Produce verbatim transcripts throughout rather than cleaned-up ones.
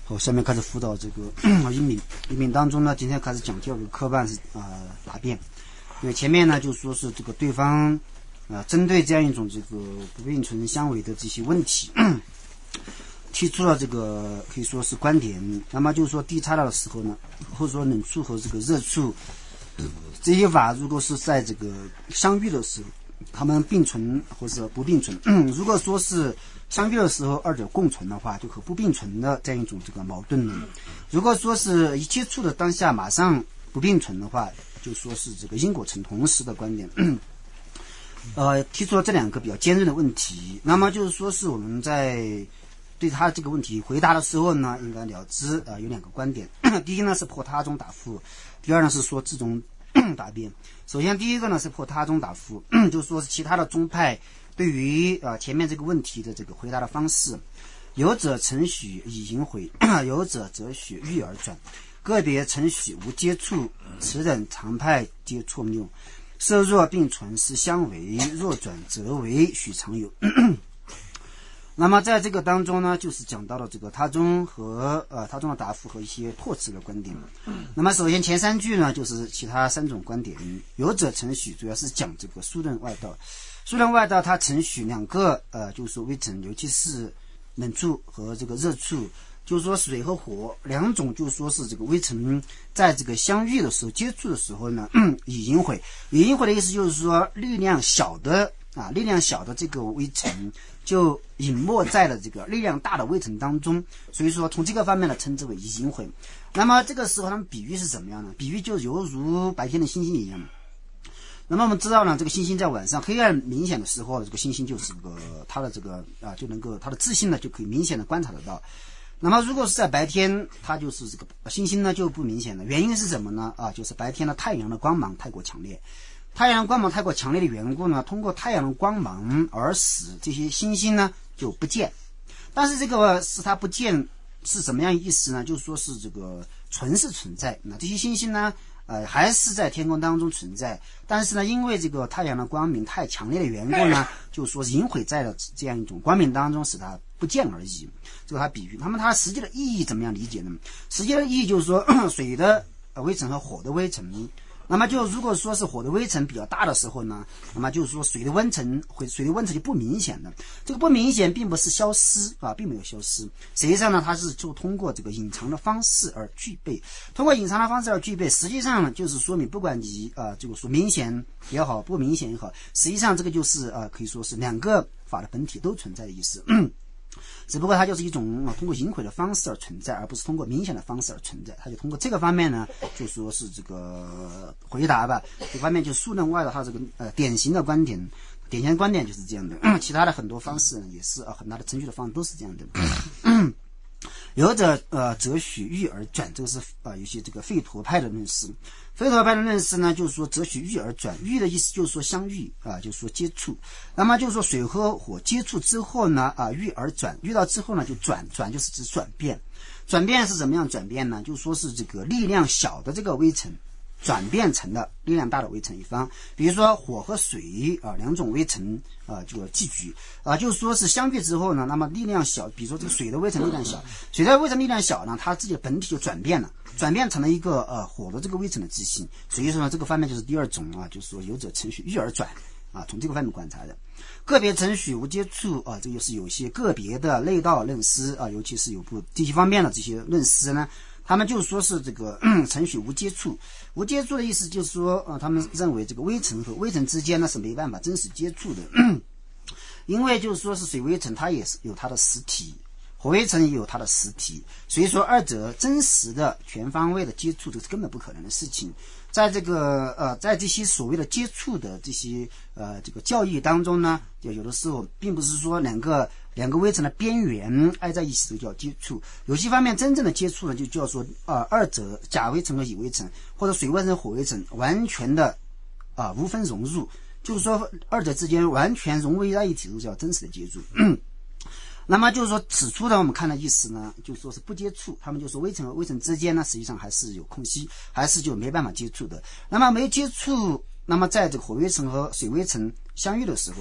好，下面开始辅导这个一敏。一敏当中呢，今天开始讲第二个科办是啊、呃、答辩。因为前面呢就说是这个对方啊、呃、针对这样一种这个不并存相违的这些问题，提出了这个可以说是观点。那么就是说低差的时候呢，或者说冷处和这个热处这些法，如果是在这个相遇的时候，他们并存或者不并存。如果说是相遇的时候二者共存的话，就和不并存的这样一种这个矛盾了。如果说是一接触的当下马上不并存的话，就说是这个因果成同时的观点。呃，提出了这两个比较尖锐的问题。那么就是说是我们在对他这个问题回答的时候呢，应该了知呃有两个观点。第一呢是破他中答复，第二呢是说自中答辩。首先第一个呢是破他中答复，就是说是其他的宗派对于呃前面这个问题的这个回答的方式，有者承许以引悔，有者则许欲而转，个别承许无接触，此等常派皆错谬。设若并存是相违，若转则为许常有。那么在这个当中呢，就是讲到了这个他中和呃他中的答复和一些拓词的观点。那么首先前三句呢，就是其他三种观点。有者承许主要是讲这个数论外道，数论外道它承许两个呃，就是说微尘，尤其是冷处和这个热处，就是说水和火两种，就是说是这个微尘在这个相遇的时候接触的时候呢，以引毁。以引毁的意思就是说力量小的啊，力量小的这个微尘就隐没在了这个力量大的微尘当中，所以说从这个方面呢称之为以引毁。那么这个时候他们比喻是怎么样呢？比喻就犹如白天的星星一样。那么我们知道呢，这个星星在晚上黑暗明显的时候，这个星星就是这个它的这个啊就能够它的自信呢就可以明显的观察得到。那么如果是在白天，它就是这个星星呢就不明显了。原因是什么呢？啊，就是白天的太阳的光芒太过强烈。太阳光芒太过强烈的缘故呢，通过太阳的光芒而使这些星星呢就不见。但是这个使它不见是什么样意思呢？就是说是这个存是存在，那这些星星呢呃还是在天空当中存在，但是呢因为这个太阳的光明太强烈的缘故呢，就是说引毁在了这样一种光明当中，使它不见而已。这个它比喻。那么它实际的意义怎么样理解呢？实际的意义就是说水的微尘和火的微尘。那么就如果说是火的微尘比较大的时候呢，那么就是说水的温层会水的温层就不明显了。这个不明显并不是消失啊，并没有消失。实际上呢，它是就通过这个隐藏的方式而具备。通过隐藏的方式而具备，实际上呢就是说明不管你啊这个说明显也好，不明显也好，实际上这个就是啊可以说是两个法的本体都存在的意思。只不过它就是一种、啊、通过引毁的方式而存在，而不是通过明显的方式而存在。它就通过这个方面呢，就说是这个回答吧。这方面就数论外的它这个呃典型的观点，典型的观点就是这样的。嗯、其他的很多方式呢也是啊，很大的程序的方式都是这样的。嗯、有者呃则许欲而转，这个是啊、呃、有些这个吠陀派的论师。吠陀派的论师呢，就是说则许欲而转，欲的意思就是说相遇啊，就是说接触。那么就是说水和火接触之后呢，啊欲而转，遇到之后呢就转，转就是指转变。转变是怎么样转变呢？就是说是这个力量小的这个微尘转变成了力量大的微尘一方。比如说火和水啊两种微尘啊这个寄居啊，就是说是相遇之后呢，那么力量小，比如说这个水的微尘力量小，水的微尘力量小呢，它自己的本体就转变了。转变成了一个呃火的这个微尘的自性。所以说呢这个方面就是第二种啊，就是说有者承许欲而转啊，从这个方面观察的。个别承许无接触啊，这就是有些个别的内道论师啊，尤其是有部这些方面的这些论师呢，他们就说是这个承许无接触。无接触的意思就是说啊，他们认为这个微尘和微尘之间呢是没办法真实接触的。因为就是说是水微尘它也是有它的实体，火微尘也有它的实体，所以说二者真实的全方位的接触，这是根本不可能的事情。在这个呃，在这些所谓的接触的这些呃这个教义当中呢，就有的时候并不是说两个两个微尘的边缘挨在一起都叫接触，有些方面真正的接触呢，就叫做啊、呃、二者甲微尘和乙微尘，或者水微尘火微尘完全的啊、呃、无分融入，就是说二者之间完全融为在一起，都叫真实的接触。那么就是说此处呢我们看的意思呢，就是说是不接触，他们就说微尘和微尘之间呢实际上还是有空隙，还是就没办法接触的。那么没接触，那么在这个火微尘和水微尘相遇的时候，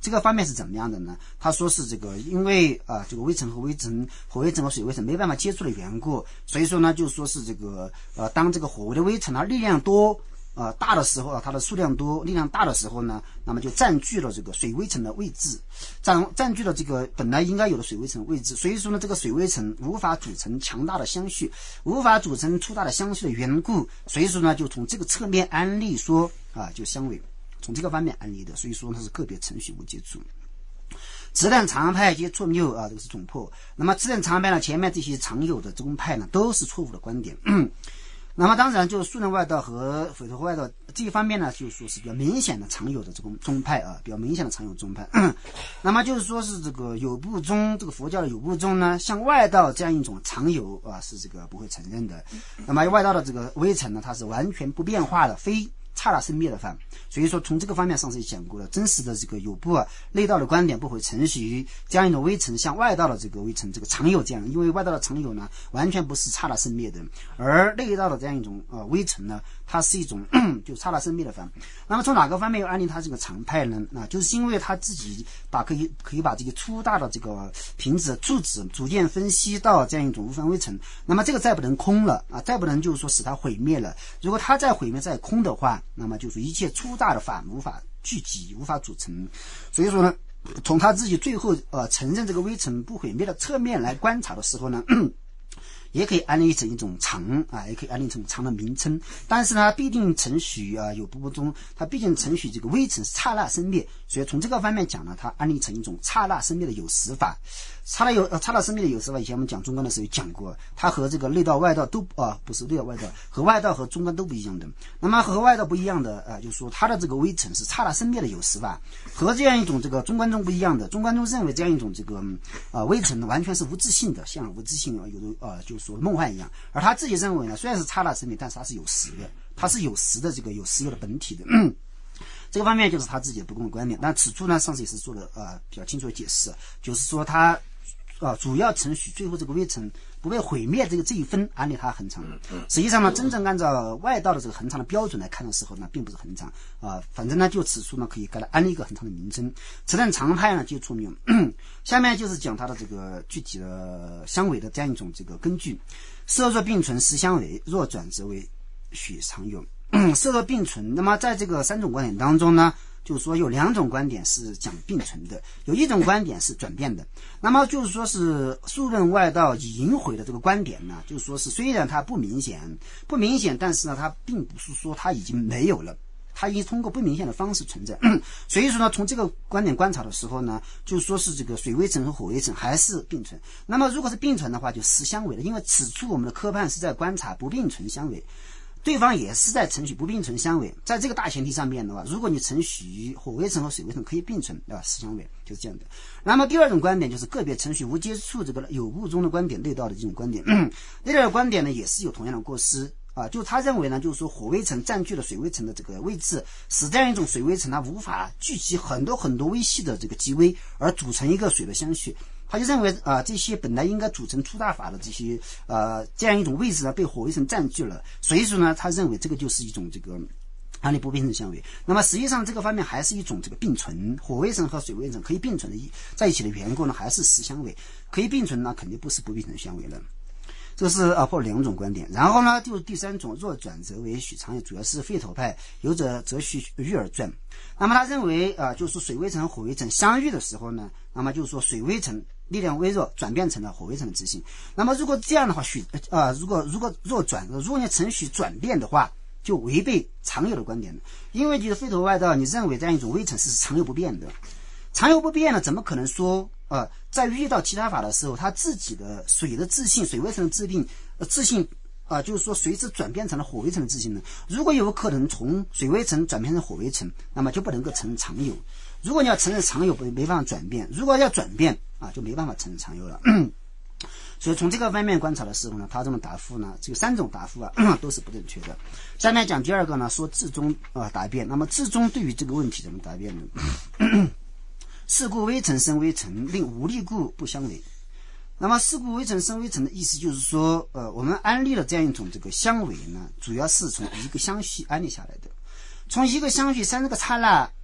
这个方面是怎么样的呢？他说是这个因为啊、呃、这个微尘和微尘火微尘和水微尘没办法接触的缘故，所以说呢就说是这个呃当这个火微的微尘啊力量多呃大的时候啊，它的数量多力量大的时候呢，那么就占据了这个水微尘的位置，占占据了这个本来应该有的水微尘位置，所以说呢这个水微尘无法组成强大的相续，无法组成粗大的相续的缘故，所以说呢就从这个侧面安利说啊就相违，从这个方面安利的，所以说它是个别程序无接触。直等常派皆错谬啊，这个是总破。那么直等常派呢，前面这些常有的宗派呢都是错误的观点。那么当然就是素人外道和匪徒外道这一方面呢，就说是比较明显的常有的这种宗派啊，比较明显的常有宗派。那么就是说是这个有部宗，这个佛教的有部宗呢，像外道这样一种常有啊，是这个不会承认的。那么外道的这个微尘呢，它是完全不变化的，非刹那生灭的法，所以说从这个方面上是讲过了，真实的这个有部啊内道的观点不会承许这样一种微尘像外道的这个微尘这个常有这样，因为外道的常有呢完全不是刹那生灭的，而内道的这样一种呃微尘呢，它是一种就刹那生灭的法。那么从哪个方面又安利它这个常派呢？那就是因为他自己把可以可以把这个粗大的这个瓶子柱子逐渐分析到这样一种无分微尘，那么这个再不能空了啊，再不能就是说使它毁灭了。如果它再毁灭再空的话，那么就是一切粗大的法无法聚集，无法组成。所以说呢，从他自己最后呃承认这个微尘不毁灭的侧面来观察的时候呢，也可以安利成一种常啊，也可以安利成常的名称，但是呢，必定承许啊有部部中，它毕竟承许这个微尘是刹那生灭，所以从这个方面讲呢，它安利成一种刹那生灭的有实法。刹那有呃刹那生灭的有实法，以前我们讲中观的时候讲过，它和这个内道外道都啊不是内道外道，和外道和中观都不一样的。那么和外道不一样的啊，就是说它的这个微尘是刹那生灭的有实法，和这样一种这个中观中不一样的。中观中认为这样一种这个啊微尘呢完全是无自性的，像无自性啊有的啊就是说梦幻一样，而他自己认为呢，虽然是刹那生灭，但是它是有实的，它是有实的这个有实有的本体的。嗯这个方面就是他自己的不共的观点。那此处呢，上次也是做了呃比较清楚的解释，就是说他啊主要承许最后这个微尘不被毁灭这个这一分安利它恒常。实际上呢，真正按照外道的这个恒常的标准来看的时候呢，并不是恒常啊。反正呢，就此处呢可以给它安利一个恒常的名称。此等常派呢就错谬。下面就是讲它的这个具体的相违的这样一种这个根据。色若并存实相违，若转则为许常有。色若并存，那么在这个三种观点当中呢，就是说有两种观点是讲并存的，有一种观点是转变的。那么就是说是素论外道以引毁的这个观点呢，就是说是虽然它不明显不明显，但是呢它并不是说它已经没有了，它已经通过不明显的方式存在。所以说呢，从这个观点观察的时候呢，就说是这个水微尘和火微尘还是并存。那么如果是并存的话，就实相违了，因为此处我们的科判是在观察不并存相违，对方也是在承许不并存相违。在这个大前提上面的话，如果你承许火微尘和水微尘可以并存，对吧？实相违就是这样的。那么第二种观点就是个别承许无接触这个有部中的观点，内道的这种观点。内道的观点呢，也是有同样的过失。啊，就他认为呢，就是说火微尘占据了水微尘的这个位置，使这样一种水微尘它无法聚集很多很多微细的这个极微，而组成一个水的相续。他就认为啊、呃，这些本来应该组成粗大法的这些呃这样一种位置呢，被火微尘占据了，所以说呢，他认为这个就是一种这个安利不并存相违。那么实际上这个方面还是一种这个并存，火微尘和水微尘可以并存的在一起的缘故呢，还是实相违，可以并存呢，肯定不是不并存相违了。这是啊破两种观点。然后呢，就是第三种若转则为许常有，主要是废头派，有者则许遇而转。那么他认为啊，就是水微尘和火微尘相遇的时候呢，那么就是说水微尘力量微弱，转变成了火微尘的自性。那么如果这样的话，许啊如果如果若转，如果你承许转变的话，就违背常有的观点了。因为你的废头外道，你认为这样一种微尘是常有不变的，常有不变呢，怎么可能说呃，在遇到其他法的时候，他自己的水的自性，水微尘的自性，呃，自性啊、呃，就是说随之转变成了火微尘的自性呢？如果有可能从水微尘转变成火微尘，那么就不能够承认常有。如果你要承认常有，没办法转变；如果要转变啊，就没办法承认常有了。所以从这个方面观察的时候呢，他这种答复呢，这个三种答复啊都是不正确的。下面讲第二个呢，说至中啊、呃、答辩。那么至中对于这个问题怎么答辩呢？是故微尘生微尘，令无力故不相违。那么是故微尘生微尘的意思就是说，呃，我们安利了这样一种这个相违呢，主要是从一个相续安利下来的。从一个相续三个刹那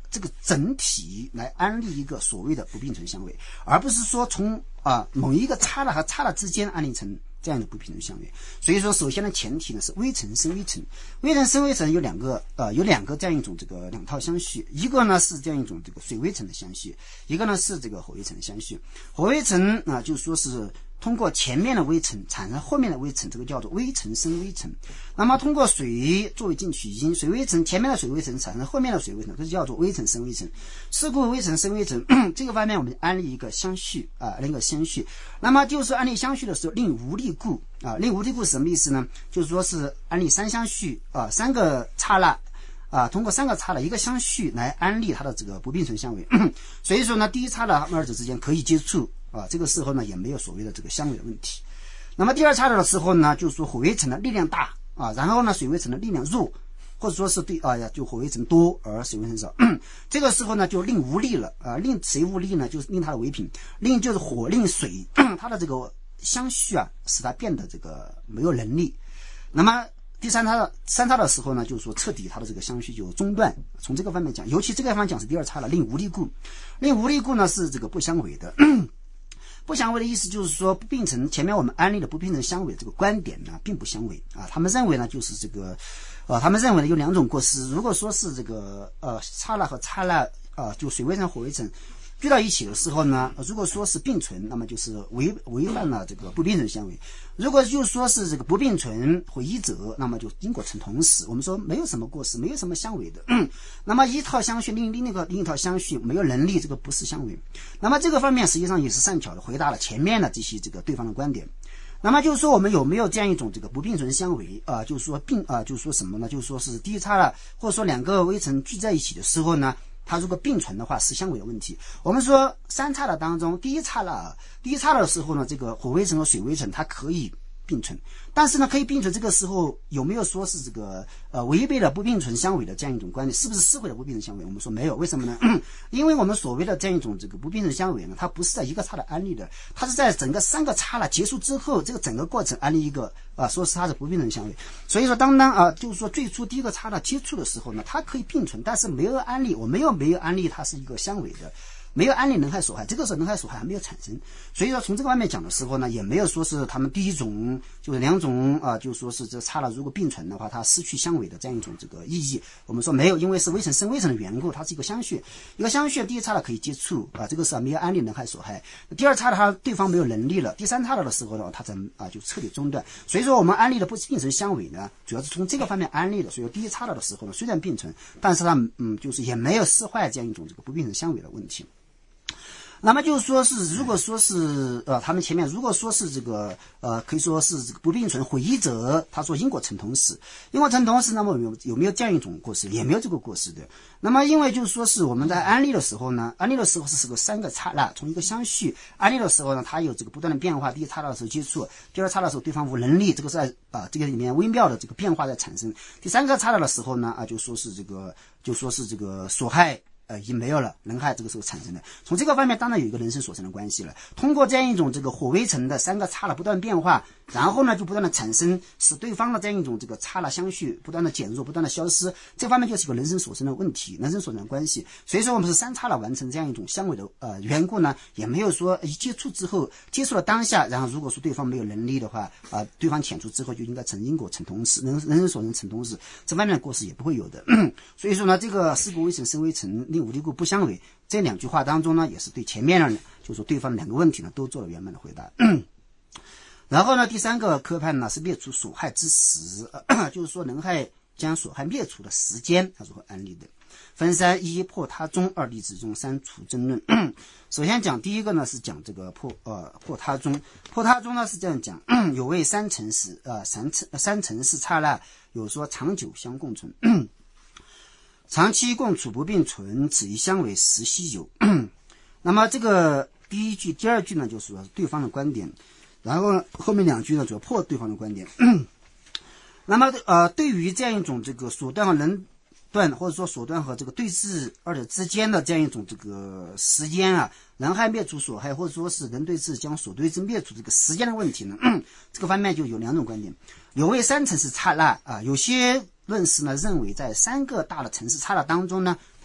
这个整体来安利一个所谓的不并存相位，而不是说从啊、呃、某一个差了和差了之间安利成这样的不并存相位。所以说首先的前提呢是微层生微层，微层生微层有两个呃有两个这样一种这个两套相续，一个呢是这样一种这个水微层的相续，一个呢是这个火微层的相续。火微层啊、呃、就说是通过前面的微层产生后面的微层，这个叫做微层生微层。那么通过水作为进取因，水微层前面的水微层产生后面的水微层，这就叫做微层生微层。是故微层生微层这个方面我们安利一个相续啊，那个相续。那么就是安利相续的时候，令无力故啊，令无力故是什么意思呢？就是说是安利三相续啊，三个刹那啊，通过三个刹那一个相续来安利它的这个不并存相位。所以说呢，第一刹那它们二者之间可以接触啊，这个时候呢也没有所谓的这个相位的问题。那么第二刹那的时候呢，就是说火微层的力量大啊，然后呢水微层的力量弱，或者说是对啊呀，就火微层多而水微层少。这个时候呢就令无力了啊，令谁无力呢？就是令它的为品，令就是火令水它的这个相续啊，使它变得这个没有能力。那么第三刹那三刹的时候呢，就是说彻底它的这个相续就中断。从这个方面讲，尤其这个方面讲是第二刹那令无力故，令无力故呢是这个不相违的。不相违的意思就是说不并存，前面我们安利的不并存相违这个观点呢并不相违啊。他们认为呢就是这个呃他们认为呢有两种过失。如果说是这个呃刹那和刹那啊、呃、就水微层火微层聚到一起的时候呢，如果说是并存，那么就是违违反了这个不并存相违。如果就说是这个不并存或一者，那么就因果成同时。我们说没有什么过失，没有什么相违的。那么一套相续另另一个另一套相续没有能力，这个不是相违。那么这个方面实际上也是善巧的回答了前面的这些这个对方的观点。那么就是说我们有没有这样一种这个不并存相违啊、呃？就是说并啊、呃，就是说什么呢？就是说是第一刹那或者说两个微层聚在一起的时候呢，它如果并存的话是相违的问题。我们说三刹那当中，第一刹那第一刹那的时候呢，这个火微层和水微层它可以并存，但是呢可以并存，这个时候有没有说是这个呃违背了不并存相违的这样一种观点？是不是撕毁了不并存相违？我们说没有。为什么呢？因为我们所谓的这样一种这个不并存相违呢，它不是在一个刹那安利的，它是在整个三个刹那结束之后，这个整个过程安利一个啊、呃，说是它是不并存相违。所以说当当啊、呃，就是说最初第一个刹那接触的时候呢，它可以并存，但是没有安利，我没有没有安利它是一个相违的。没有安利能害所害，这个时候能害所害还没有产生，所以说从这个方面讲的时候呢，也没有说是他们第一种就是两种啊、呃，就说是这刹那如果并存的话，它失去相违的这样一种这个意义。我们说没有，因为是微层生微层的缘故，它是一个相续，一个相续，第一刹那可以接触啊，这个时候没有安利能害所害。第二刹那它对方没有能力了，第三刹那的时候呢，它才啊就彻底中断。所以说我们安利的不并存相违呢，主要是从这个方面安利的。所以说第一刹那的时候呢，虽然并存，但是它嗯就是也没有释坏这样一种这个不并存相违的问题。那么就是说是，如果说是呃，他们前面如果说是这个呃，可以说是这个不并存毁一者，他说因果成同时，因果成同时，那么有有没有这样一种过失？也没有这个过失的。那么因为就是说是我们在安利的时候呢，安利的时候是是个三个刹那，从一个相续安利的时候呢，它有这个不断的变化。第一刹那的时候接触，第二刹那的时候对方无能力，这个是在啊、呃、这个里面微妙的这个变化在产生。第三个刹那的时候呢啊，就说是这个就说是这个所害。呃，已经没有了，能害这个时候产生的。从这个方面，当然有一个人生所成的关系了。通过这样一种这个火微层的三个刹那不断变化，然后呢，就不断的产生，使对方的这样一种这个刹那相续不断的减弱，不断的消失。这方面就是一个人生所成的问题，人生所成的关系。所以说，我们是三刹那完成这样一种相违的呃缘故呢，也没有说一接触之后，接触了当下，然后如果说对方没有能力的话，啊、呃，对方遣除之后就应该成因果成同时，人人生所成成同时，这方面的过失也不会有的。所以说呢，这个事故微层生微层。无力故不相违，这两句话当中呢，也是对前面呢，就是说对方两个问题呢，都做了圆满的回答。然后呢，第三个科判呢是灭除所害之时，呃、就是说能害将所害灭除的时间，它如何安利的？分三：一破他中，二立之中，三除争论。首先讲第一个呢是讲这个破呃破他中，破他中呢是这样讲，有谓三乘时呃三乘三乘是刹那，有说长久相共存。长期共处不并存，此一相违实稀有。那么这个第一句、第二句呢，就是说对方的观点，然后后面两句呢，主要破对方的观点。那么呃，对于这样一种这个所断和能断，或者说所断和这个对峙二者之间的这样一种这个时间啊，人害灭除所害，或者说是人对峙将所对峙灭除这个时间的问题呢，这个方面就有两种观点。有谓三乘是刹那啊，有些论师呢认为在三个大的城市刹那当中呢，他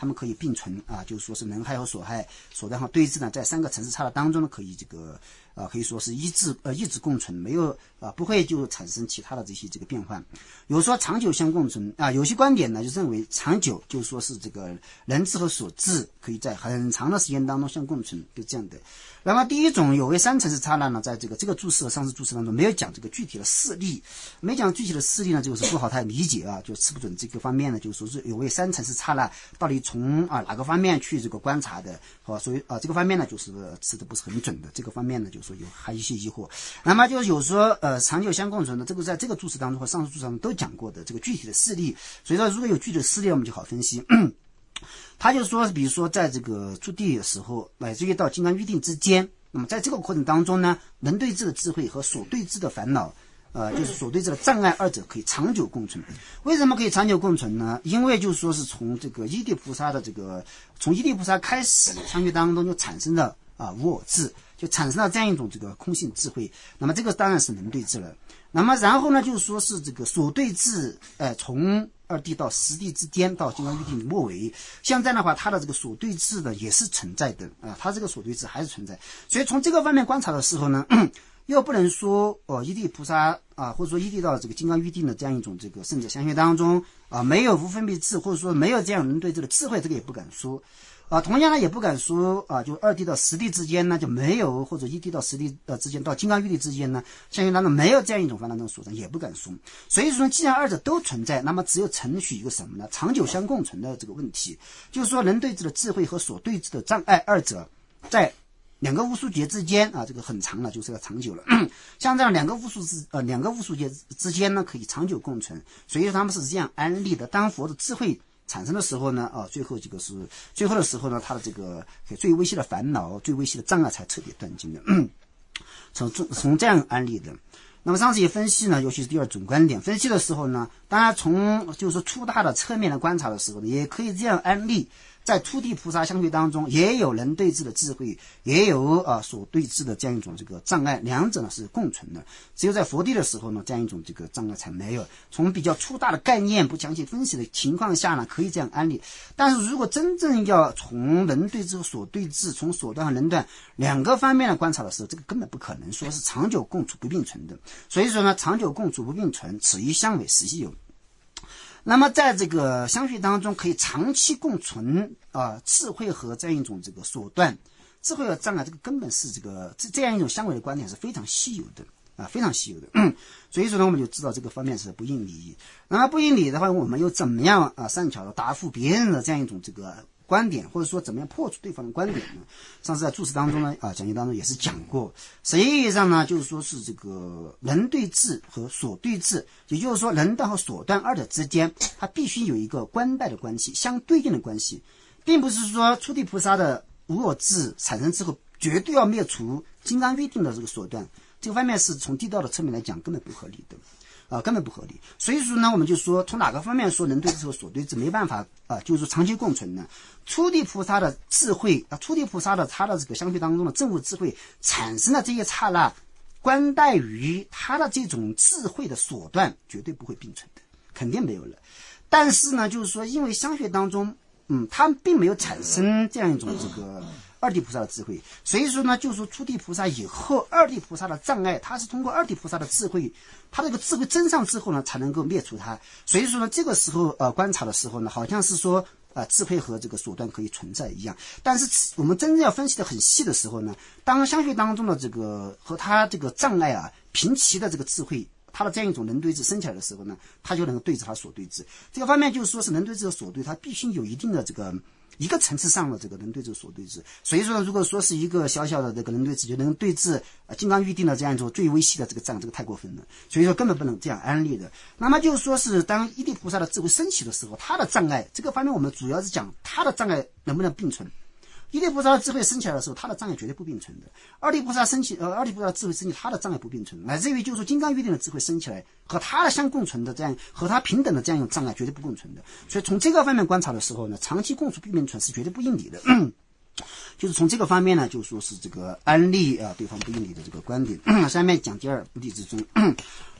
他们可以并存啊，就是说是能害和所害、所断和对峙呢，在三个层次差的当中呢，可以这个啊，可以说是一致呃一直共存，没有啊不会就产生其他的这些这个变换。有说长久相共存啊，有些观点呢就认为长久就是说是这个人质和所质可以在很长的时间当中相共存，就这样的。那么第一种有为三层次差呢，在这个这个注释和上次注释当中没有讲这个具体的事例，没讲具体的事例呢，就是不好太理解啊，就吃不准这个方面呢，就是说是有为三层次差呢，到底从啊哪个方面去这个观察的，好、啊，所以啊这个方面呢就是吃的不是很准的，这个方面呢就是说有还有一些疑惑。那么就是有说呃长久相共存的，这个在这个注释当中和上次注释当中都讲过的这个具体的事例，所以说如果有具体的事例我们就好分析。他就说比如说在这个出地的时候乃至于到金刚预定之间，那么在这个过程当中呢，能对治的智慧和所对治的烦恼呃，就是所对治的障碍二者可以长久共存。为什么可以长久共存呢？因为就是说是从这个依地菩萨的这个从依地菩萨开始相续当中就产生了啊无我智，就产生了这样一种这个空性智慧，那么这个当然是能对治了。那么然后呢就是说是这个所对治呃从二地到十地之间到金刚预定末尾，像这样的话它的这个所对治的也是存在的啊，它这个所对治还是存在。所以从这个方面观察的时候呢，又不能说哦依地菩萨啊，或者说依地到这个金刚预定的这样一种这个圣者相续当中啊，没有无分别智，或者说没有这样能对治的智慧，这个也不敢说啊。同样呢也不敢说啊，就二地到十地之间呢就没有，或者一地到十地呃之间到金刚预定之间呢相续当中没有这样一种烦恼的所证，也不敢说。所以说既然二者都存在，那么只有承许一个什么呢？长久相共存的这个问题，就是说能对治的智慧和所对治的障碍二者在两个无数劫之间啊，这个很长了，就是要长久了。像这样两个无数之呃两个无数劫之间呢，可以长久共存。所以说他们是这样安立的。当佛的智慧产生的时候呢，啊，最后这个是最后的时候呢，他的这个最微细的烦恼、最微细的障碍才彻底断尽的。从从这样安立的。那么上次也分析呢，尤其是第二种观点分析的时候呢，当然从就是说粗大的侧面的观察的时候呢，也可以这样安立。在初地菩萨相续当中，也有能对治的智慧，也有啊所对治的这样一种这个障碍，两者呢是共存的。只有在佛地的时候呢，这样一种这个障碍才没有。从比较粗大的概念不详细分析的情况下呢，可以这样安立。但是如果真正要从能对治和所对治，从所断和能断两个方面的观察的时候，这个根本不可能说是长久共处不并存的。所以说呢，长久共处不并存，此一相违实系有。那么在这个相续当中可以长期共存啊、呃，智慧和这样一种这个所断，智慧和障碍，这个根本是这个这这样一种相违的观点是非常稀有的啊，非常稀有的。嗯、所以说呢，我们就知道这个方面是不应理。那么不应理的话，我们又怎么样啊善巧的答复别人的这样一种这个观点，或者说怎么样破除对方的观点呢？上次在注释当中呢，啊，讲义当中也是讲过。实际意义上呢，就是说是这个能对治和所对治，也就是说能断和所断二者之间，它必须有一个关带的关系，相对应的关系，并不是说初地菩萨的无我智产生之后，绝对要灭除金刚预定的这个所断。这个方面是从地道的侧面来讲根本不合理的。啊，根本不合理。所以说呢，我们就说从哪个方面说能对治和所对治没办法啊，就是说长期共存呢？初地菩萨的智慧啊，初地菩萨的他的这个相续当中的正悟智慧产生的这些刹那，关带于他的这种智慧的所断，绝对不会并存的，肯定没有了。但是呢，就是说因为相续当中，嗯，他并没有产生这样一种这个二地菩萨的智慧，所以说呢，就是说初地菩萨以后，二地菩萨的障碍，他是通过二地菩萨的智慧，他这个智慧增上之后呢，才能够灭除它。所以说呢，这个时候呃观察的时候呢，好像是说呃智慧和这个所断可以存在一样。但是我们真正要分析的很细的时候呢，当相续当中的这个和他这个障碍啊平齐的这个智慧，他的这样一种能对治升起来的时候呢，他就能够对治他所对治。这个方面就是说是能对治和所对，他必须有一定的这个一个层次上的这个能对治所对治。所以说呢，如果说是一个小小的这个能对治就能对治呃金刚预定的这样一种最微细的这个障，这个太过分了，所以说根本不能这样安立的。那么就是说是当一地菩萨的智慧升起的时候，他的障碍这个方面我们主要是讲他的障碍能不能并存。一地菩萨的智慧升起来的时候，他的障碍绝对不并存的。二地菩萨升起，呃，二地菩萨的智慧升起，他的障碍不并存，乃至于就是说金刚预定的智慧升起来，和他的相共存的这样，和他平等的这样一种障碍绝对不共存的。所以从这个方面观察的时候呢，长期共处不并存是绝对不应理的。就是从这个方面呢，就说是这个安立啊对方不应理的这个观点。下面讲第二目的之中。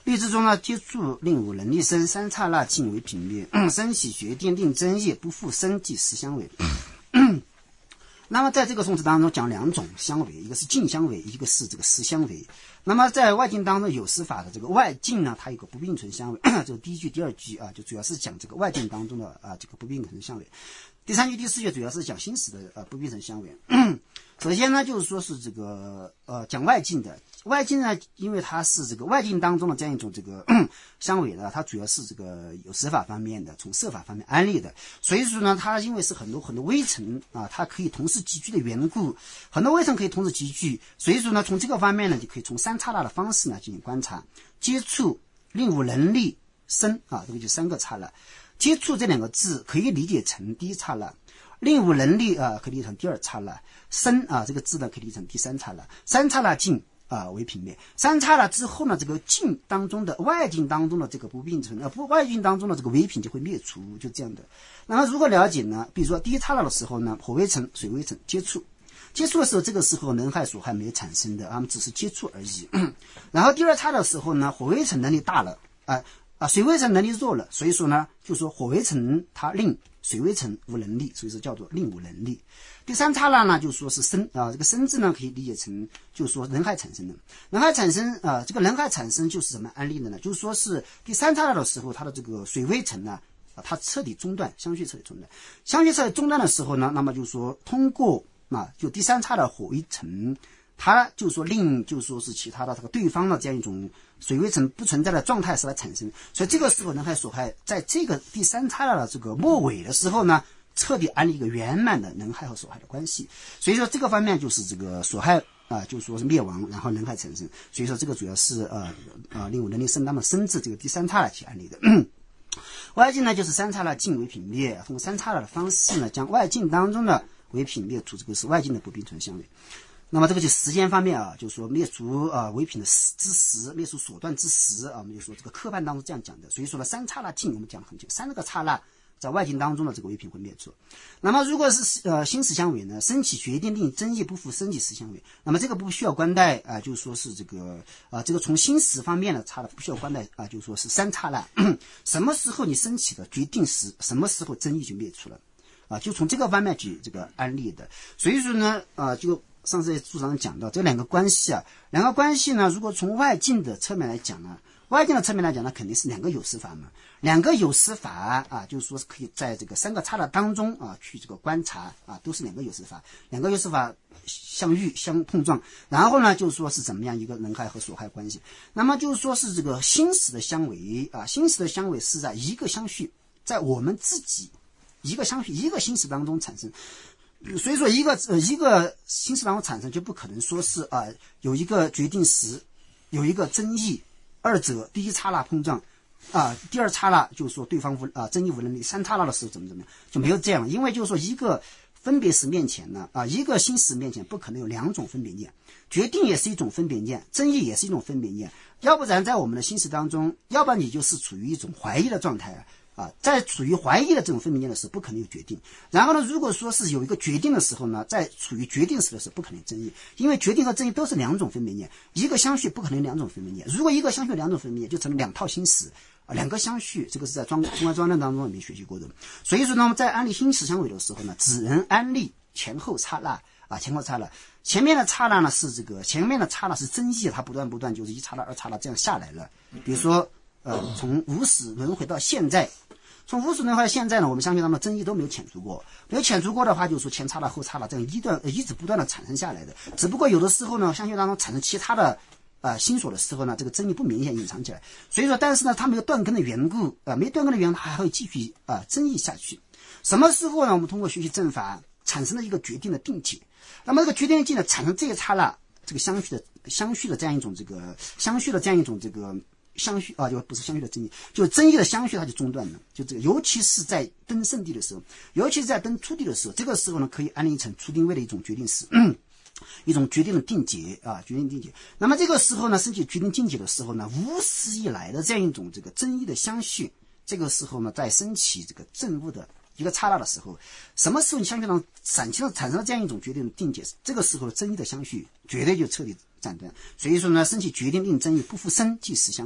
律之中呢，接触令无能力生，三刹那尽为品灭，生起决定令真业，不复生即实相违。那么在这个宋词当中讲两种相违，一个是境相违，一个是这个实相违。那么在外境当中有实法的这个外境呢，它有个不并存相违，就第一句第二句啊，就主要是讲这个外境当中的啊这个不并存相违。第三句第四句主要是讲心识的呃不并存相违。首先呢，就是说是这个呃讲外境的，外境呢，因为它是这个外境当中的这样一种这个相违的，它主要是这个有实法方面的，从色法方面安立的，所以说呢，它因为是很多很多微尘啊，它可以同时集聚的缘故，很多微尘可以同时集聚，所以说呢，从这个方面呢，就可以从三刹那的方式呢进行观察，接触令无能力生啊，这个就三个刹那。接触这两个字可以理解成第一刹那，令无能力啊可以理解成第二刹那，生啊这个字呢可以理解成第三刹那，三刹那尽啊为品灭。三刹那之后呢，这个境当中的外境当中的这个不并存啊不外境当中的这个唯品就会灭除，就这样的。那么如果了解呢，比如说第一刹那的时候呢，火微尘水微尘接触。接触的时候，这个时候能害所害没有产生的，他们只是接触而已。然后第二刹的时候呢，火微尘能力大了啊。啊，水微尘能力弱了，所以说呢，就说火微尘它令水微尘无能力，所以说叫做令无能力。第三刹那呢，就说是生啊，这个生字呢可以理解成，就是说人害产生的，人害产生啊，这个人害产生就是什么安立的呢？就是说是第三刹那的时候，它的这个水微尘呢，啊，它彻底中断，相续彻底中断，相续彻底中断的时候呢，那么就是说通过啊，就第三刹那火微尘。它就说令就说是其他的这个对方的这样一种水微尘不存在的状态是来产生，所以这个时候人害所害在这个第三刹那的这个末尾的时候呢，彻底安立一个圆满的人害和所害的关系，所以说这个方面就是这个所害啊、呃，就说是灭亡，然后人害产生，所以说这个主要是呃呃令无能力生当的生字这个第三刹那去安立的。外境呢就是三刹那尽为品灭，通过三刹那的方式呢，将外境当中的为品灭除，这个是外境的不并存相违。那么这个就时间方面啊，就是说灭除啊唯品的之时，灭除所断之时啊，我们就说这个科判当中这样讲的。所以说呢，三刹那尽我们讲得很清，三个刹那在外境当中的这个唯品会灭除。那么如果是呃心识相违呢，升起决定令真业不复生即实相违。那么这个不需要关带啊、呃，就是说是这个啊、呃，这个从心识方面的刹那不需要关带啊、呃，就是说是三刹那，什么时候你升起的决定时，什么时候真业就灭除了啊，就从这个方面去这个安立的。所以说呢，啊、呃、就。上次注上讲到这两个关系啊，两个关系呢，如果从外境的侧面来讲呢，外境的侧面来讲呢，肯定是两个有实法嘛，两个有实法啊，就是说是可以在这个三个刹那当中啊去这个观察啊，都是两个有实法，两个有实法相遇相碰撞，然后呢，就是说是怎么样一个人害和所害关系。那么就是说是这个心识的相违啊，心识的相违是在一个相续，在我们自己一个相续一个心识当中产生。所以说一个呃一个心识当中产生，就不可能说是啊、呃、有一个决定时，有一个争议，二者第一刹那碰撞啊、呃，第二刹那就是说对方无啊、呃、争议无能力，三刹那的时候怎么怎么样就没有这样，因为就是说一个分别时面前呢啊、呃、一个心识面前不可能有两种分别念，决定也是一种分别念，争议也是一种分别念，要不然在我们的心识当中，要不然你就是处于一种怀疑的状态啊。啊，在处于怀疑的这种分别念的时候，不可能有决定。然后呢，如果说是有一个决定的时候呢，在处于决定时的时候，不可能有争议，因为决定和争议都是两种分别念，一个相续不可能两种分别念。如果一个相续两种分别念，就成了两套心识啊，两个相续，这个是在中中观庄论当中里面学习过的。所以说呢，在安立心识相违的时候呢，只能安立前后刹那啊，前后刹那。前面的刹那呢是这个前面的刹那是争议，它不断不断就是一刹那二刹那这样下来了。比如说呃，从无始轮回到现在。从无始轮回到现在呢，我们相信他们争议都没有遣除过，没有遣除过的话，就是说前刹那后刹那这样一段一直不断的产生下来的。只不过有的时候呢，相信当中产生其他的呃心所的时候呢，这个争议不明显隐藏起来。所以说，但是呢，它没有断根的缘故啊、呃，没断根的缘故，它还会继续啊、呃、争议下去。什么时候呢？我们通过学习正法产生了一个决定的定解，那么这个决定的定解产生这一刹那，这个相续的相续的这样一种这个相续的这样一种这个。相续啊，就不是相续的争议，就是争议的相续，它就中断了。就这个，尤其是在登圣地的时候，尤其是在登初地的时候，这个时候呢，可以安立成初定位的一种决定时，嗯、一种决定的定解啊，决定定解。那么这个时候呢，升起决定定解的时候呢，无始以来的这样一种这个争议的相续，这个时候呢，在升起这个正悟的一个刹那的时候，什么时候你相续上产生产生了这样一种决定的定解，这个时候争议的相续绝对就彻底斩断。所以说呢，升起决定令争议不复生即实相违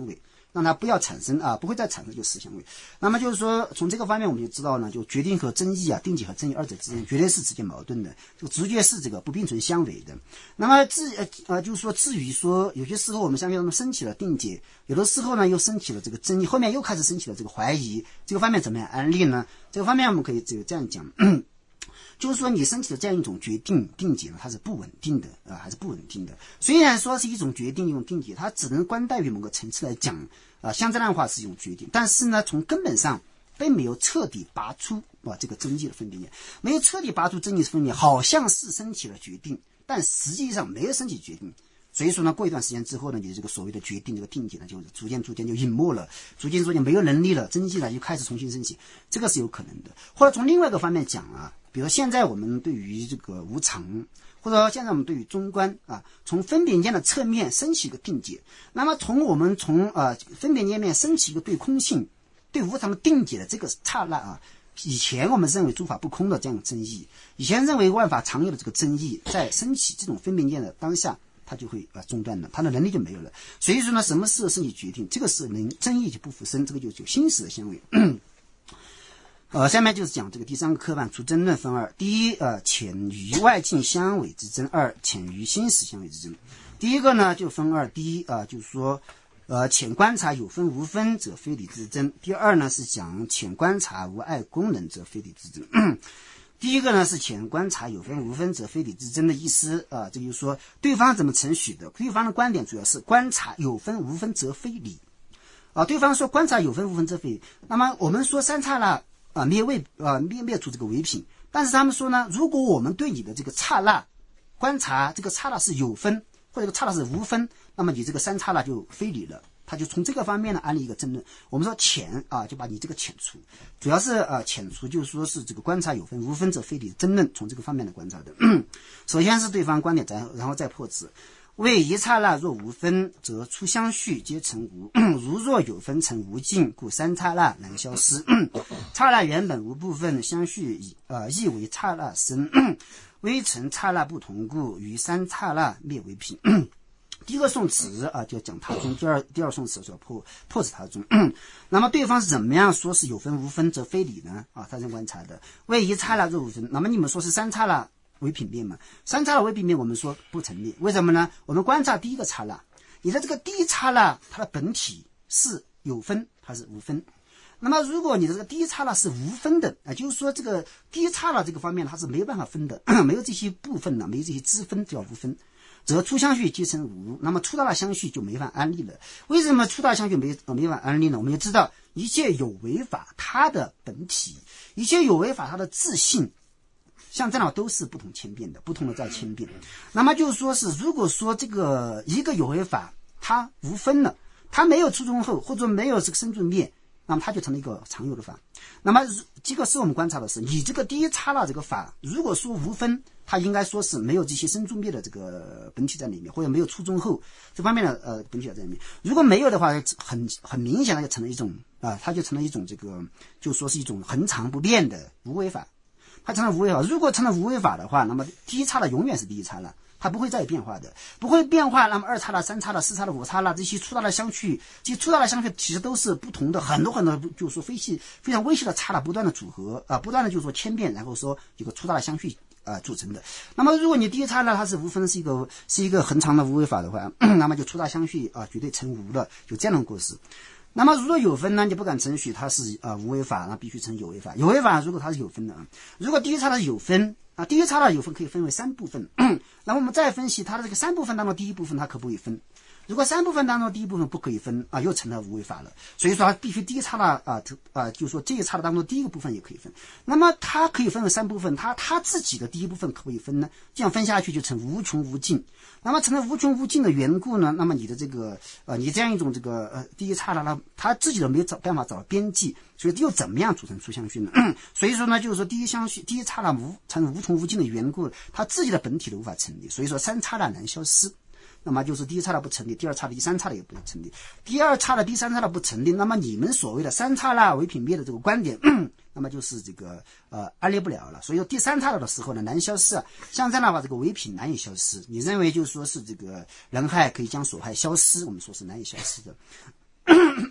让它不要产生啊，不会再产生这个实相位。那么就是说，从这个方面我们就知道呢，就决定和争议啊，定解和争议二者之间绝对是直接矛盾的，这个直觉是这个不并存相违的。那么至呃呃，就是说至于说有些时候我们相对中升起了定解，有的时候呢又升起了这个争议，后面又开始升起了这个怀疑，这个方面怎么样安利呢？这个方面我们可以这个这样讲。就是说你升起的这样一种决定定解呢，它是不稳定的啊、呃，还是不稳定的。虽然说是一种决定一种定解，它只能观待于某个层次来讲啊、呃，像这样的话是一种决定，但是呢从根本上并没有彻底拔出啊、呃、这个争议的分别念，没有彻底拔出争议的分别，好像是升起了决定，但实际上没有升起决定。所以说呢，过一段时间之后呢，你这个所谓的决定这个定解呢，就逐渐逐渐就隐没了，逐渐逐渐没有能力了，争议呢就开始重新升起，这个是有可能的。或者从另外一个方面讲啊，比如现在我们对于这个无常，或者说现在我们对于中观啊，从分别念的侧面升起一个定解，那么从我们从呃分别念面升起一个对空性、对无常的定解的这个刹那啊，以前我们认为诸法不空的这样的争议，以前认为万法常有的这个争议，在升起这种分别念的当下，它就会呃中断了，它的能力就没有了。所以说呢，什么时候升起决定，这个是能争议就不复生，这个就有心识的相违。呃，下面就是讲这个第三个科判除争论分二：第一，呃，浅于外境相违之争；二，浅于心识相违之争。第一个呢，就分二：第一啊、呃，就是说，呃，浅观察有分无分则非理之争；第二呢，是讲浅观察无碍功能则非理之争。第一个呢是浅观察有分无分则非理之争的意思啊、呃，这就是说对方怎么承许的？对方的观点主要是观察有分无分则非理啊、呃，对方说观察有分无分则非理，那么我们说三刹那啊灭位啊灭灭除这个唯品，但是他们说呢，如果我们对你的这个刹那观察这个刹那是有分，或者这个刹那是无分，那么你这个三刹那就非理了。他就从这个方面呢安利一个争论。我们说浅啊，就把你这个浅除，主要是呃浅除，就是说是这个观察有分无分则非理争论，从这个方面来观察的。首先是对方观点，然后再破斥。为一刹那若无分，则初相续皆成无；如若有分，成无尽，故三刹那难消失。刹那原本无部分，相续呃亦为刹那生，微成刹那不同故，于三刹那灭为品。第一个宋词啊，就讲他中；第二第二宋词就要破破斥他中。那么对方是怎么样说是有分无分则非理呢？啊，他是观察的。为一刹那若无分，那么你们说是三刹那为品面嘛？三刹那为品面，我们说不成立。为什么呢？我们观察第一个刹那，你的这个第一刹那，它的本体是有分还是无分？那么如果你的这个第一刹那是无分的啊，就是说这个第一刹那这个方面它是没有办法分的，没有这些部分呢，没有这些支分叫无分。则初相续皆成无，那么初大的相续就没法安立了。为什么初大相续没没法安立呢？我们就知道一切有为法它的本体，一切有为法它的自性，像这样都是不同千变的，不同的在千变。那么就是说是，如果说这个一个有为法它无分了，它没有初中后，或者没有这个生住灭，那么它就成了一个常有的法。那么这个是我们观察的是，你这个第一刹那这个法，如果说无分，它应该说是没有这些生住灭的这个本体在里面，或者没有初中后这方面的呃本体在里面。如果没有的话，很很明显的就成了一种啊、呃，它就成了一种这个，就说是一种恒常不变的无为法。它成了无为法。如果成了无为法的话，那么第一刹那永远是第一刹那，它不会再有变化的，不会变化。那么二刹那、三刹那、四刹那、五刹那这些粗大的相续，这些粗大的相续其实都是不同的很多很多，就是说非细非常微细的刹那不断的组合啊、呃，不断的就是说千变，然后说有个粗大的相续。啊，组成的。那么，如果你第一刹那它是无分，是一个是一个恒常的无为法的话，那么就粗大相续啊，绝对成无了，就这样的过失。那么，如果有分呢，你不敢承许它是啊无为法，那必须成有为法。有为法如果它是有分的，如果第一刹那有分啊，第一刹那有分可以分为三部分。那么我们再分析它的这个三部分当中，第一部分它可不可以分？如果三部分当中第一部分不可以分啊，又成了无为法了。所以说它必须第一刹那啊啊，就是说这一刹那当中第一个部分也可以分。那么它可以分为三部分，它它自己的第一部分可不可以分呢？这样分下去就成无穷无尽。那么成了无穷无尽的缘故呢，那么你的这个呃，你这样一种这个呃第一刹那呢，它自己都没有找办法找到边际，所以又怎么样组成初相续呢？所以说呢，就是说第一相续第一刹那无成了无穷无尽的缘故，它自己的本体都无法成立，所以说三刹那难消失。那么就是第一刹那不成立，第二刹那、第三刹那也不能成立。第二刹那、第三刹那不成立，那么你们所谓的三刹那为品灭的这个观点，那么就是这个呃安立不了了。所以说第三刹那的时候呢，难消失啊。像这样的话，这个为品难以消失。你认为就是说是这个人害可以将所害消失，我们说是难以消失的。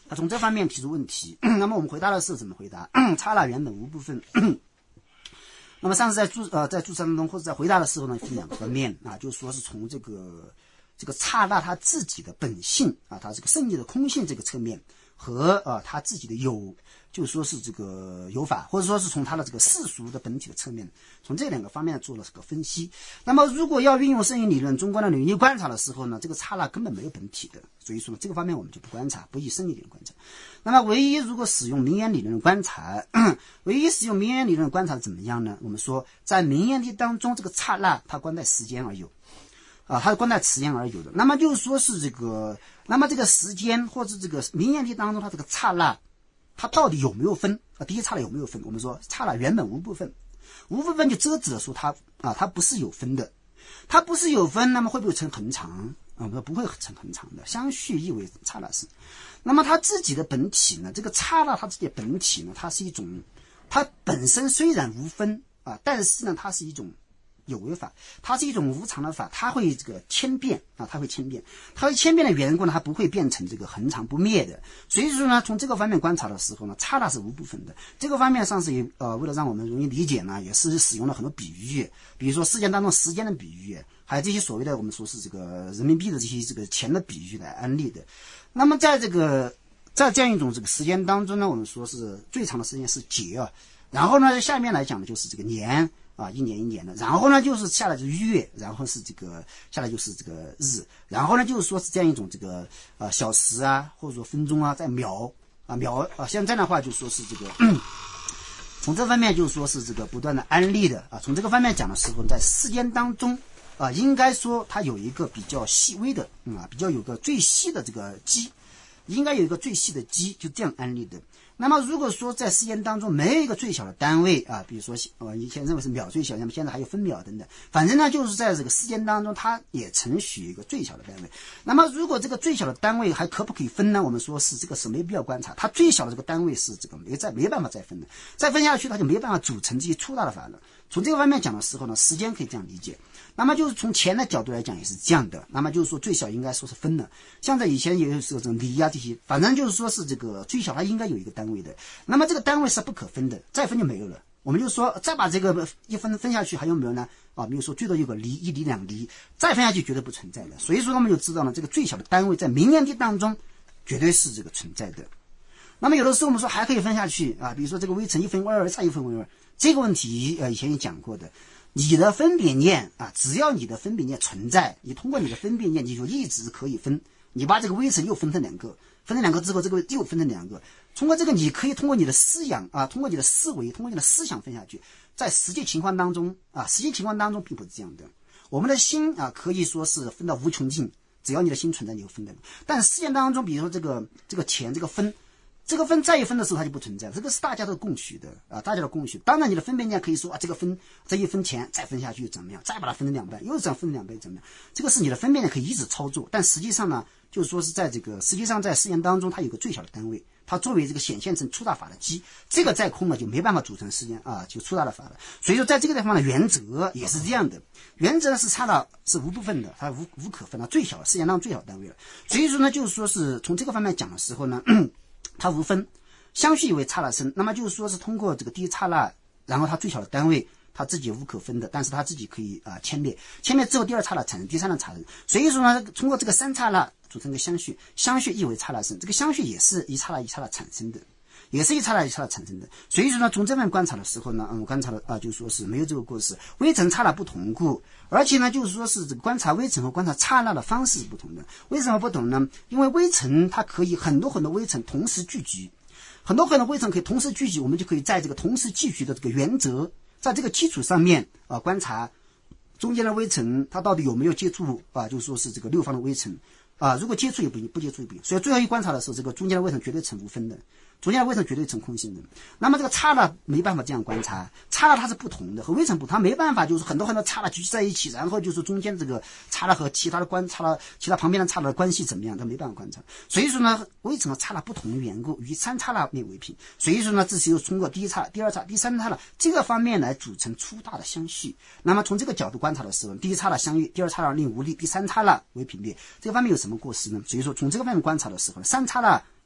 他从这方面提出问题。那么我们回答的是怎么回答？刹那原本无部分。那么上次在注呃在注释当中或者在回答的时候呢，分两个方面啊，就是说是从这个这个刹那它自己的本性啊，它这个圣界的空性这个侧面和呃它自己的有，就是说是这个有法，或者说是从它的这个世俗的本体的侧面，从这两个方面做了这个分析。那么如果要运用圣义理论中观的领域观察的时候呢，这个刹那根本没有本体的，所以说呢这个方面我们就不观察，不以圣义理论观察。那么唯一如果使用名言理论的观察，唯一使用名言理论的观察怎么样呢？我们说在名言力当中，这个刹那它观待时间而有啊，它是观待时间而有的。那么就是说是这个，那么这个时间或者这个名言力当中，它这个刹那它到底有没有分啊？第一刹那有没有分？我们说刹那原本无部分，无部分就遮止了说它啊，它不是有分的，它不是有分，那么会不会成恒常啊？我们说不会成恒常的，相续意为刹那是。那么它自己的本体呢？这个刹那它自己的本体呢？它是一种，它本身虽然无分啊，但是呢，它是一种有为法，它是一种无常的法，它会这个千变啊，它会千变，它会千变的缘故呢，它不会变成这个恒常不灭的。所以说呢，从这个方面观察的时候呢，刹那是无部分的。这个方面上是也呃，为了让我们容易理解呢，也是使用了很多比喻，比如说世间当中时间的比喻，还有这些所谓的我们说是这个人民币的这些这个钱的比喻来安利的。那么在这个在这样一种这个时间当中呢，我们说是最长的时间是节啊，然后呢下面来讲的就是这个年啊，一年一年的，然后呢就是下来就是月，然后是这个下来就是这个日，然后呢就是说是这样一种这个呃小时啊，或者说分钟啊，在秒啊秒啊，现在的话就说是这个从这方面就是说是这个不断的安利的啊，从这个方面讲的时候，在世间当中啊，应该说它有一个比较细微的嗯啊，比较有个最细的这个基，应该有一个最细的基，就这样安利的。那么如果说在时间当中没有一个最小的单位啊，比如说呃以前认为是秒最小，那么现在还有分秒等等，反正呢就是在这个时间当中它也承许一个最小的单位。那么如果这个最小的单位还可不可以分呢？我们说是这个是没必要观察，它最小的这个单位是这个没再没办法再分的，再分下去它就没办法组成这些粗大的法了。从这个方面讲的时候呢，时间可以这样理解。那么就是从钱的角度来讲也是这样的，那么就是说最小应该说是分的，像在以前也有这种厘啊这些，反正就是说是这个最小它应该有一个单位的，那么这个单位是不可分的，再分就没有了。我们就说再把这个一分分下去还有没有呢？啊，比如说最多有个厘，一厘两厘，再分下去绝对不存在的。所以说我们就知道了这个最小的单位在名言地当中绝对是这个存在的。那么有的时候我们说还可以分下去啊，比如说这个微乘一分为二，差一分为二，这个问题呃以前也讲过的。你的分别念啊，只要你的分别念存在，你通过你的分别念，你就一直可以分。你把这个微乘又分成两个，分成两个之后，这个又分成两个。通过这个，你可以通过你的思想啊，通过你的思维，通过你的思想分下去。在实际情况当中啊，实际情况当中并不是这样的。我们的心啊，可以说是分到无穷尽，只要你的心存在，你就分的。但实践当中，比如说这个这个钱这个分。这个分再一分的时候它就不存在，这个是大家都共许的啊，大家的共许。当然你的分别念可以说啊，这个分这一分钱再分下去怎么样，再把它分成两半，又是这样分成两倍怎么样，这个是你的分别念可以一直操作。但实际上呢，就是说是在这个实际上在实验当中它有个最小的单位，它作为这个显现成粗大法的基，这个再空了就没办法组成实验啊，就粗大的法了。所以说在这个地方的原则也是这样的，原则是差到是无部分的，它无无可分的最小实验当中最小单位了。所以说呢，就是说是从这个方面讲的时候呢，它无分，相续以为刹那生，那么就是说是通过这个第一刹那，然后它最小的单位，它自己无可分的，但是它自己可以啊、呃、湮灭，湮灭之后第二刹那产生，第三刹那产生。所以说呢，通过这个三刹那组成一个相续，相续亦为刹那生，这个相续也是一刹那一刹那产生的，也是一刹那一刹那产生的。所以说呢，从这边观察的时候呢，嗯，观察的啊，就说是没有这个过失，微尘刹那不同故，而且呢，就是说是这个观察微尘和观察刹那的方式是不同的。为什么不同呢？因为微尘它可以很多很多微尘同时聚集。很多很多微尘可以同时聚集，我们就可以在这个同时聚集的这个原则，在这个基础上面啊、呃、观察中间的微尘它到底有没有接触啊，就说是这个六方的微尘啊，如果接触也不不接触也不行。所以最后一观察的时候，这个中间的微尘绝对成无分的，中间的微尘绝对成空性的。那么这个刹那没办法这样观察，刹那它是不同的，和微尘不同，它没办法就是很多很多刹那聚集在一起，然后就是中间这个刹那和其他的观刹那其他旁边的刹那的关系怎么样，它没办法观察。所以说呢，微尘和刹那不同的缘故，与三刹那灭为平。所以说呢，这是由通过第一刹、第二刹、第三刹那这个方面来组成粗大的相续。那么从这个角度观察的时候，第一刹那相遇，第二刹那令无力，第三刹那为平灭，这个方面有什么过失呢？所以说从这个方面观察的时候，三刹那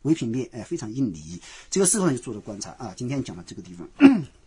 唯品面，哎，非常硬离。这个事后呢就做了观察啊。今天讲到这个地方。